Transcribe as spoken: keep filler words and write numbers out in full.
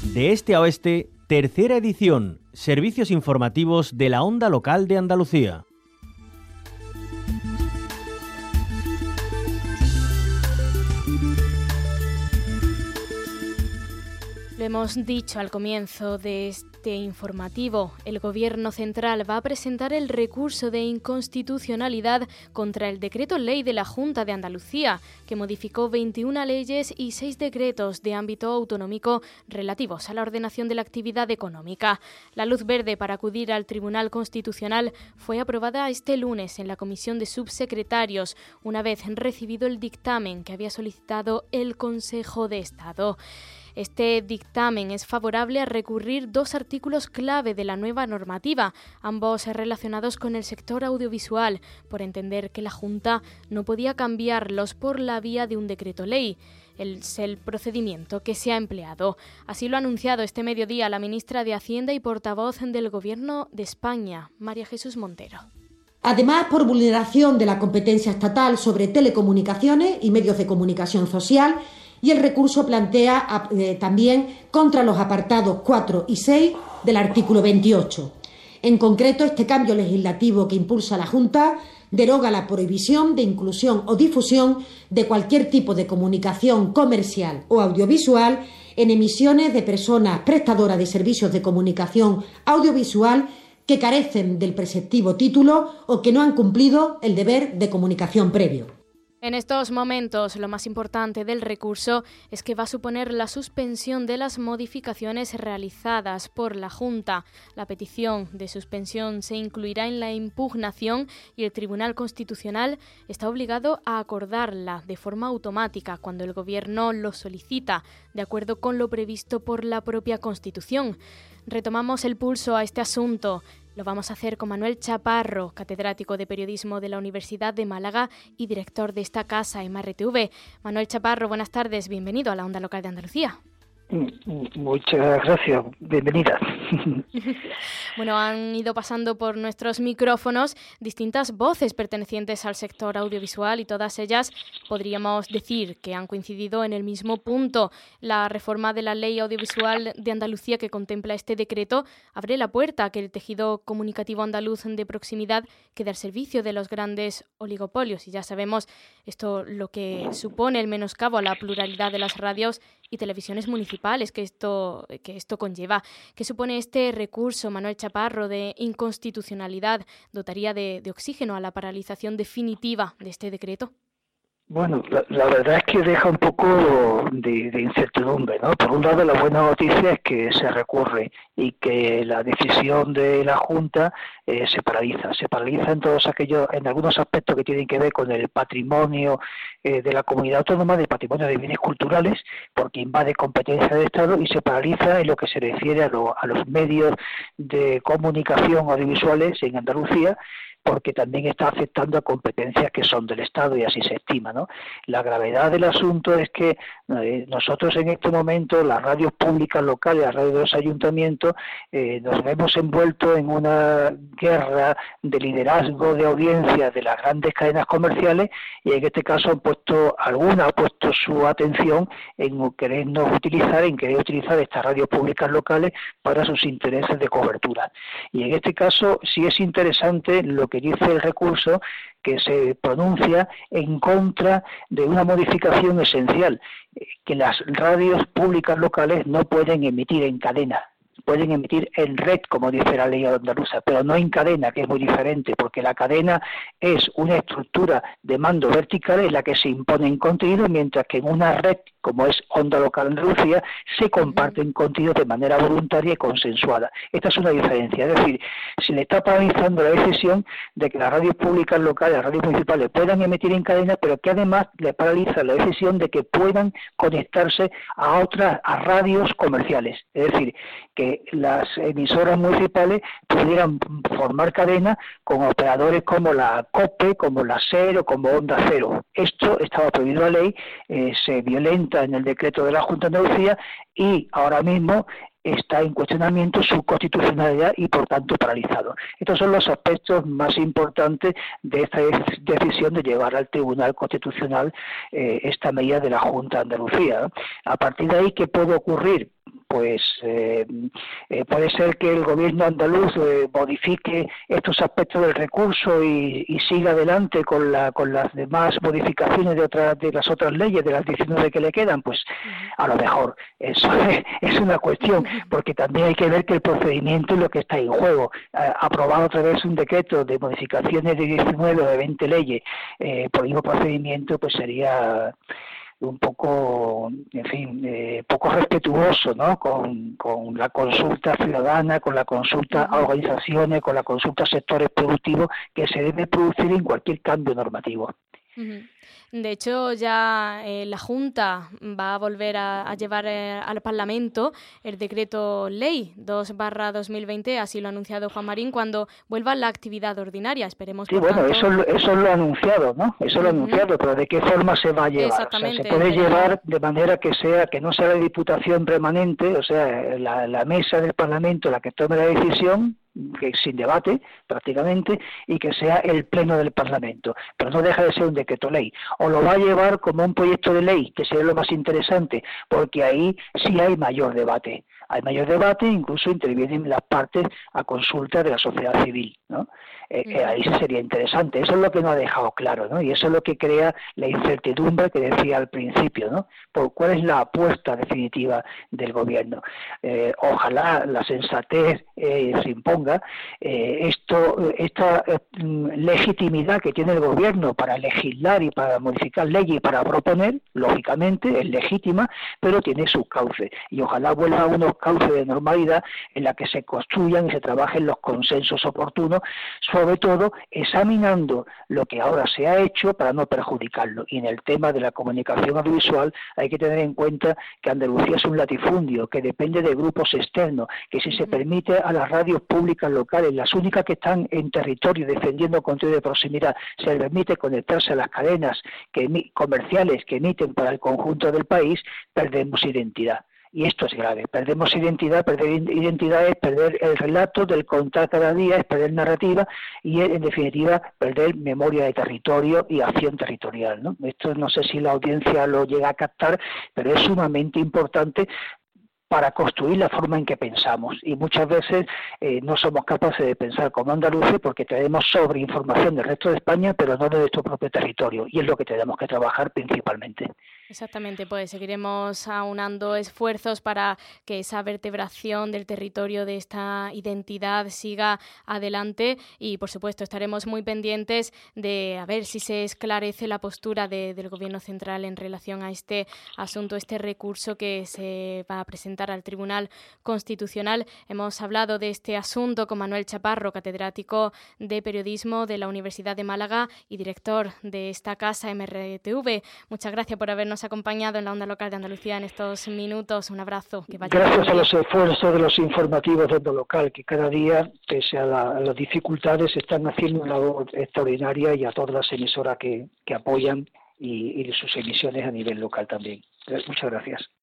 De este a oeste, tercera edición, servicios informativos de la Onda Local de Andalucía. Lo hemos dicho al comienzo de este informativo, el Gobierno Central va a presentar el recurso de inconstitucionalidad contra el decreto ley de la Junta de Andalucía, que modificó veintiuna leyes y seis decretos de ámbito autonómico relativos a la ordenación de la actividad económica. La luz verde para acudir al Tribunal Constitucional fue aprobada este lunes en la Comisión de Subsecretarios, una vez recibido el dictamen que había solicitado el Consejo de Estado. Este dictamen es favorable a recurrir dos artículos clave de la nueva normativa, ambos relacionados con el sector audiovisual, por entender que la Junta no podía cambiarlos por la vía de un decreto ley. Es el procedimiento que se ha empleado. Así lo ha anunciado este mediodía la ministra de Hacienda y portavoz del Gobierno de España, María Jesús Montero. Además, por vulneración de la competencia estatal sobre telecomunicaciones y medios de comunicación social, y el recurso plantea eh, también contra los apartados cuatro y seis del artículo veintiocho. En concreto, este cambio legislativo que impulsa la Junta deroga la prohibición de inclusión o difusión de cualquier tipo de comunicación comercial o audiovisual en emisiones de personas prestadoras de servicios de comunicación audiovisual que carecen del preceptivo título o que no han cumplido el deber de comunicación previo. En estos momentos, lo más importante del recurso es que va a suponer la suspensión de las modificaciones realizadas por la Junta. La petición de suspensión se incluirá en la impugnación y el Tribunal Constitucional está obligado a acordarla de forma automática cuando el Gobierno lo solicita, de acuerdo con lo previsto por la propia Constitución. Retomamos el pulso a este asunto. Lo vamos a hacer con Manuel Chaparro, catedrático de Periodismo de la Universidad de Málaga y director de esta casa, M R T V. Manuel Chaparro, buenas tardes, bienvenido a la Onda Local de Andalucía. Muchas gracias, bienvenida. Bueno, han ido pasando por nuestros micrófonos distintas voces pertenecientes al sector audiovisual y todas ellas podríamos decir que han coincidido en el mismo punto. La reforma de la Ley Audiovisual de Andalucía que contempla este decreto abre la puerta a que el tejido comunicativo andaluz de proximidad quede al servicio de los grandes oligopolios. Y ya sabemos esto lo que supone el menoscabo a la pluralidad de las radios y televisiones municipales que esto, que esto conlleva. ¿Qué supone este recurso, Manuel Chaparro, de inconstitucionalidad? ¿Dotaría de, de oxígeno a la paralización definitiva de este decreto? Bueno, la, la verdad es que deja un poco de, de incertidumbre, ¿no? Por un lado, la buena noticia es que se recurre y que la decisión de la Junta eh, se paraliza. Se paraliza en todos aquellos, en algunos aspectos que tienen que ver con el patrimonio eh, de la comunidad autónoma, del patrimonio de bienes culturales, porque invade competencia del Estado, y se paraliza en lo que se refiere a, lo, a los medios de comunicación audiovisuales en Andalucía, porque también está afectando a competencias que son del Estado y así se estima, ¿no? La gravedad del asunto es que eh, nosotros en este momento, las radios públicas locales, las radios de los ayuntamientos, eh, nos vemos envueltos en una guerra de liderazgo de audiencia de las grandes cadenas comerciales, y en este caso han puesto, alguna ha puesto su atención en querernos utilizar, en querer utilizar estas radios públicas locales para sus intereses de cobertura. Y en este caso sí es interesante lo que dice el recurso, que se pronuncia en contra de una modificación esencial, que las radios públicas locales no pueden emitir en cadena. Pueden emitir en red, como dice la ley andaluza, pero no en cadena, que es muy diferente, porque la cadena es una estructura de mando vertical en la que se imponen contenidos, mientras que en una red, como es Onda Local Andalucía, se comparten contenidos de manera voluntaria y consensuada. Esta es una diferencia, es decir, se le está paralizando la decisión de que las radios públicas locales, las radios municipales puedan emitir en cadena, pero que además le paraliza la decisión de que puedan conectarse a otras, a radios comerciales, es decir, que las emisoras municipales pudieran formar cadena con operadores como la COPE, como la SER o como Onda Cero. Esto estaba prohibido en la ley, eh, se violenta en el decreto de la Junta de Andalucía y ahora mismo está en cuestionamiento su constitucionalidad y por tanto paralizado. Estos son los aspectos más importantes de esta decisión de llevar al Tribunal Constitucional eh, esta medida de la Junta de Andalucía, ¿no? A partir de ahí, ¿qué puede ocurrir? pues eh, eh, puede ser que el gobierno andaluz eh, modifique estos aspectos del recurso y, y siga adelante con la con las demás modificaciones de otras de las otras leyes, de las diecinueve que le quedan, pues a lo mejor eso es, es una cuestión, porque también hay que ver que el procedimiento es lo que está en juego. Eh, aprobado otra vez un decreto de modificaciones de diecinueve o de veinte leyes eh, por el mismo procedimiento, pues sería un poco, en fin, eh, poco respetuoso, ¿no? Con, con la consulta ciudadana, con la consulta a organizaciones, con la consulta a sectores productivos que se debe producir en cualquier cambio normativo. Uh-huh. De hecho, ya eh, la Junta va a volver a, a llevar eh, al Parlamento el decreto ley dos barra dos mil veinte, así lo ha anunciado Juan Marín, cuando vuelva la actividad ordinaria. Esperemos. Sí, bueno, tanto... eso, eso lo ha anunciado, ¿no? Eso uh-huh. lo ha anunciado, pero ¿de qué forma se va a llevar? Exactamente. O sea, se puede llevar de manera que sea que no sea la Diputación permanente, o sea, la, la mesa del Parlamento la que tome la decisión, que sin debate prácticamente, y que sea el Pleno del Parlamento, pero no deja de ser un decreto ley. O lo va a llevar como un proyecto de ley, que sería lo más interesante, porque ahí sí hay mayor debate. Hay mayor debate, incluso intervienen las partes a consulta de la sociedad civil, ¿no? Eh, eh, ahí sí sería interesante. Eso es lo que no ha dejado claro, ¿no? Y eso es lo que crea la incertidumbre que decía al principio, ¿no? Por cuál es la apuesta definitiva del gobierno. Eh, ojalá la sensatez eh, se imponga. Eh, esto, esta eh, legitimidad que tiene el gobierno para legislar y para modificar leyes y para proponer, lógicamente es legítima, pero tiene sus cauces. Y ojalá vuelva a unos cauce de normalidad en la que se construyan y se trabajen los consensos oportunos, sobre todo examinando lo que ahora se ha hecho para no perjudicarlo. Y en el tema de la comunicación audiovisual hay que tener en cuenta que Andalucía es un latifundio que depende de grupos externos, que si se permite a las radios públicas locales, las únicas que están en territorio defendiendo contenido de proximidad, se les permite conectarse a las cadenas que, comerciales que emiten para el conjunto del país, perdemos identidad. Y esto es grave. Perdemos identidad, perder identidad es perder el relato del contar cada día, es perder narrativa y, en definitiva, perder memoria de territorio y acción territorial, ¿no? Esto no sé si la audiencia lo llega a captar, pero es sumamente importante para construir la forma en que pensamos. Y muchas veces eh, no somos capaces de pensar como andaluces porque tenemos sobreinformación del resto de España, pero no de nuestro propio territorio. Y es lo que tenemos que trabajar principalmente. Exactamente, pues seguiremos aunando esfuerzos para que esa vertebración del territorio, de esta identidad, siga adelante y, por supuesto, estaremos muy pendientes de a ver si se esclarece la postura de, del Gobierno central en relación a este asunto, este recurso que se va a presentar al Tribunal Constitucional. Hemos hablado de este asunto con Manuel Chaparro, catedrático de Periodismo de la Universidad de Málaga y director de esta casa M R T V. Muchas gracias por habernos acompañado en la Onda Local de Andalucía en estos minutos. Un abrazo. Que vaya Gracias a los esfuerzos de los informativos de Onda Local, que cada día, pese a, la, a las dificultades, están haciendo una labor extraordinaria, y a todas las emisoras que, que apoyan y, y sus emisiones a nivel local también. Muchas gracias.